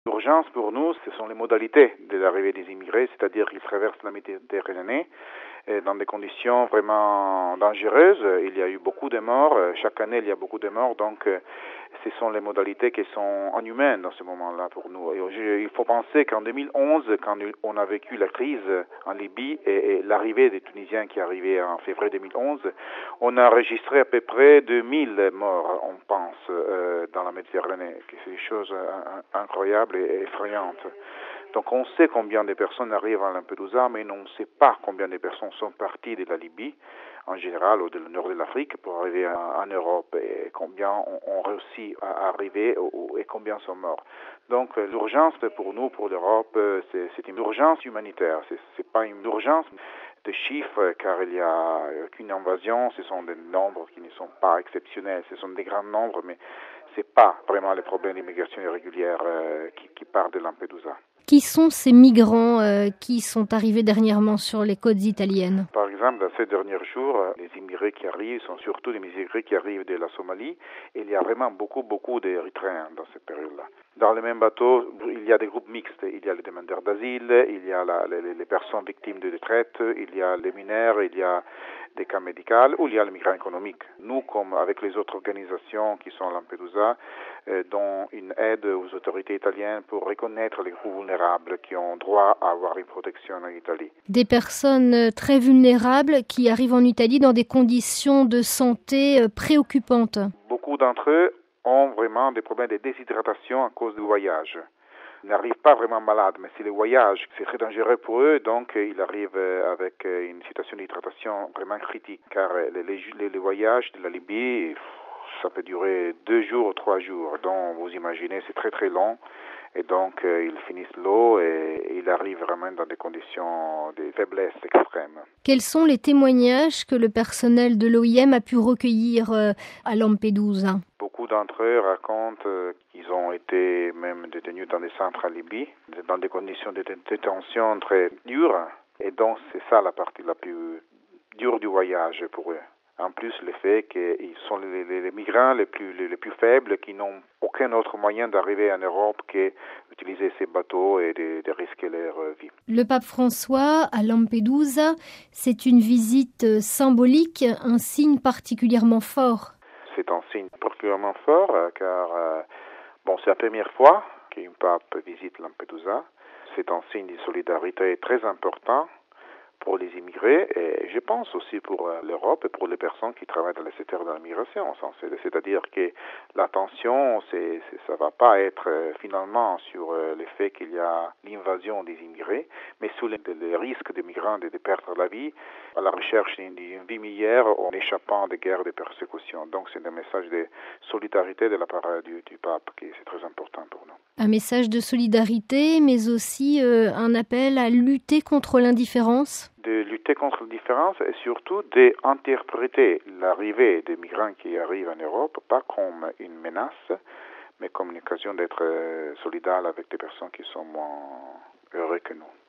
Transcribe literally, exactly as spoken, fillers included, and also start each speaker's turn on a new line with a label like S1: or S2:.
S1: L'urgence pour nous, ce sont les modalités de l'arrivée des immigrés, c'est-à-dire qu'ils traversent la Méditerranée dans des conditions vraiment dangereuses. Il y a eu beaucoup de morts. Chaque année, il y a beaucoup de morts. Donc, ce sont les modalités qui sont inhumaines dans ce moment-là pour nous. Et il faut penser qu'en deux mille onze, quand on a vécu la crise en Libye et, et l'arrivée des Tunisiens qui arrivaient en février deux mille onze, on a enregistré à peu près deux mille morts, on pense, euh, dans la Méditerranée. C'est une chose incroyable et effrayante. Donc on sait combien de personnes arrivent à Lampedusa, mais on ne sait pas combien de personnes sont parties de la Libye, en général, ou du nord de l'Afrique, pour arriver en Europe, et combien ont réussi à arriver, et combien sont morts. Donc l'urgence pour nous, pour l'Europe, c'est, c'est une urgence humanitaire, c'est, c'est pas une urgence de chiffres, car il n'y a aucune invasion, ce sont des nombres qui ne sont pas exceptionnels, ce sont des grands nombres, mais ce n'est pas vraiment le problème d'immigration irrégulière euh, qui, qui part de Lampedusa.
S2: Qui sont ces migrants euh, qui sont arrivés dernièrement sur les côtes italiennes?
S1: Par exemple, dans ces derniers jours, les immigrés qui arrivent sont surtout des immigrés qui arrivent de la Somalie. Et il y a vraiment beaucoup, beaucoup d'Érythréens dans cette période-là. Dans le même bateau, il y a des groupes mixtes. Il y a les demandeurs d'asile, il y a la, les, les personnes victimes de traite, il y a les mineurs, il y a des cas médicaux ou il y a les migrants économiques. Nous, comme avec les autres organisations qui sont à Lampedusa, euh, donnons une aide aux autorités italiennes pour reconnaître les groupes vulnérables qui ont droit à avoir une protection en Italie.
S2: Des personnes très vulnérables qui arrivent en Italie dans des conditions de santé préoccupantes.
S1: Beaucoup d'entre eux ont vraiment des problèmes de déshydratation à cause du voyage. Ils n'arrivent pas vraiment malades, mais c'est le voyage, c'est très dangereux pour eux, donc ils arrivent avec une situation d'hydratation vraiment critique, car les, les, les voyages de la Libye, ça peut durer deux jours ou trois jours, donc vous imaginez, c'est très très long, et donc euh, ils finissent l'eau et, et ils arrivent vraiment dans des conditions de faiblesse extrême.
S2: Quels sont les témoignages que le personnel de l'O I M a pu recueillir euh, à Lampedusa?
S1: Beaucoup d'entre eux racontent euh, qu'ils ont été même détenus dans des centres en Libye, dans des conditions de détention très dures, et donc c'est ça la partie la plus dure du voyage pour eux. En plus, le fait qu'ils sont les, les, les migrants les plus, les, les plus faibles qui n'ont aucun autre moyen d'arriver en Europe qu'utiliser ces bateaux et de, de risquer leur vie.
S2: Le pape François à Lampedusa, c'est une visite symbolique, un signe particulièrement fort.
S1: C'est un signe particulièrement fort car euh, bon, c'est la première fois qu'un pape visite Lampedusa. C'est un signe de solidarité très important pour les immigrés et je pense aussi pour l'Europe et pour les personnes qui travaillent dans le secteur de la migration. C'est-à-dire que l'attention, c'est, c'est, ça ne va pas être finalement sur le fait qu'il y a l'invasion des immigrés, mais sur le, le risque des migrants de, de perdre la vie à la recherche d'une vie meilleure en échappant des guerres, des persécutions. Donc c'est un message de solidarité de la part du, du pape qui est très important pour nous.
S2: Un message de solidarité, mais aussi euh, un appel à lutter contre l'indifférence.
S1: De lutter contre l'indifférence et surtout d'interpréter l'arrivée des migrants qui arrivent en Europe pas comme une menace, mais comme une occasion d'être solidaire avec des personnes qui sont moins heureuses que nous.